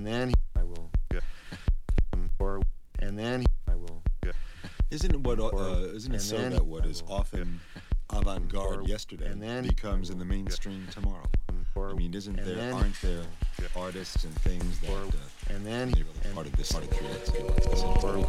then I will or and then I will Isn't it what? Isn't it and so then that what I is will often avant-garde yesterday and then becomes in the mainstream tomorrow? I mean, aren't there artists and things that and then they really part of this creates this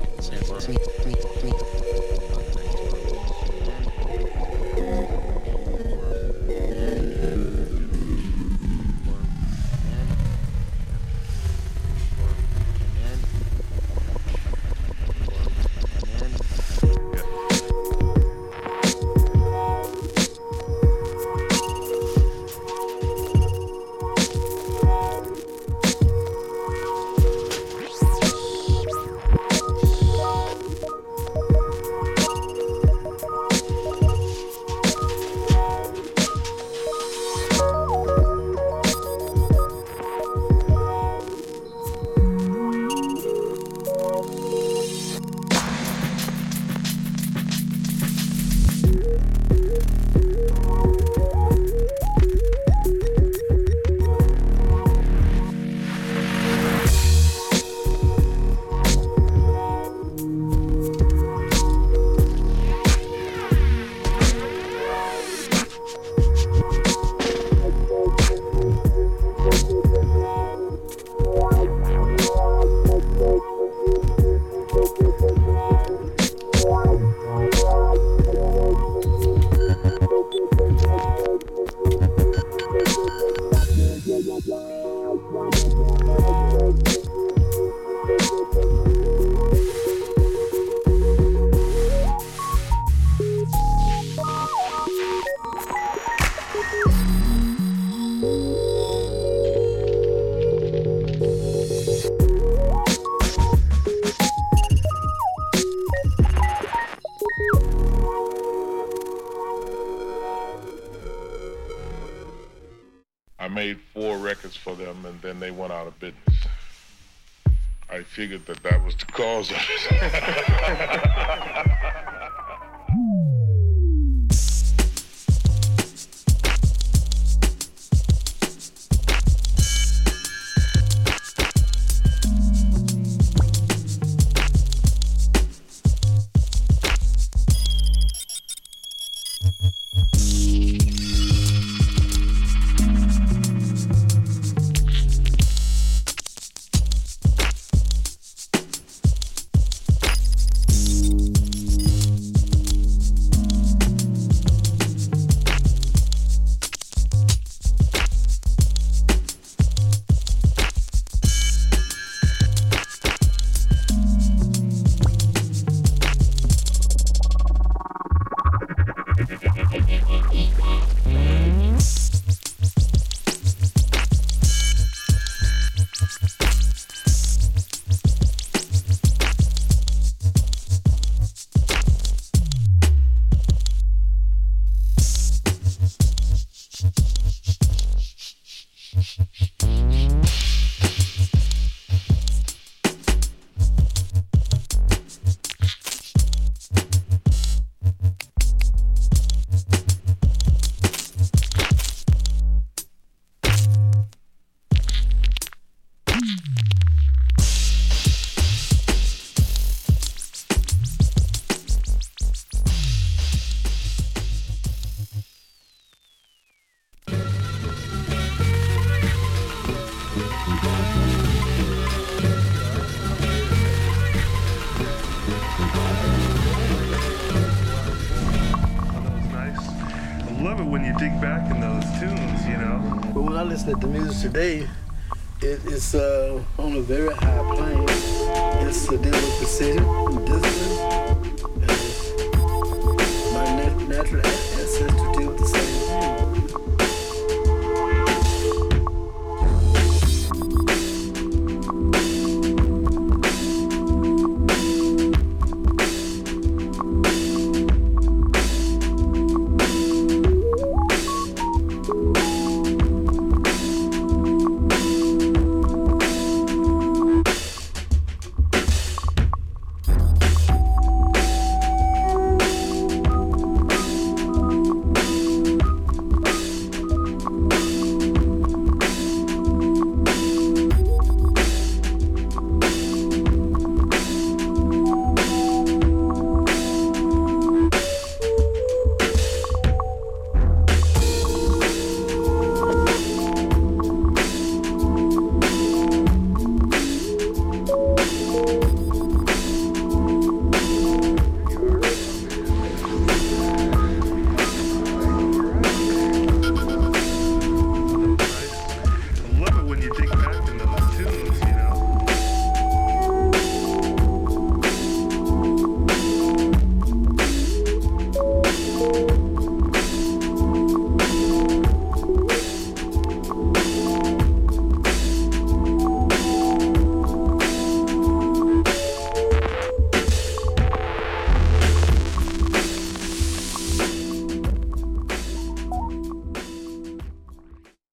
I made 4 records for them, and then they went out of business. I figured that was the cause of it. But when I listen to the music today, it's on a very high plane. It's dealing with precision, discipline, my natural